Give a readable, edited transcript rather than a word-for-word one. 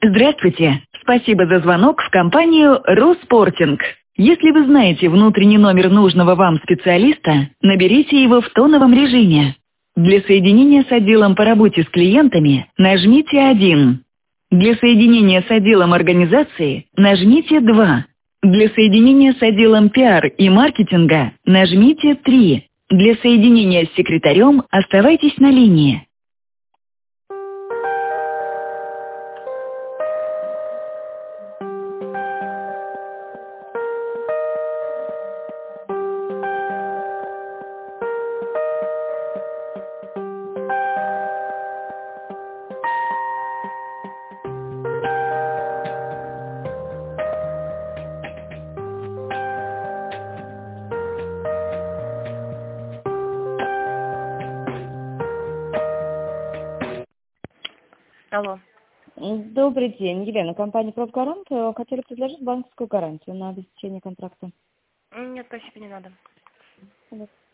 Здравствуйте. Спасибо за звонок в компанию «Руспортинг». Если вы знаете внутренний номер нужного вам специалиста, наберите его в тоновом режиме. Для соединения с отделом по работе с клиентами нажмите 1. Для соединения с отделом организации нажмите 2. Для соединения с отделом пиар и маркетинга нажмите 3. Для соединения с секретарем оставайтесь на линии. Алло. Добрый день, Елена, компания «Профгарант». Хотели предложить банковскую гарантию на обеспечение контракта. Нет, спасибо, не надо.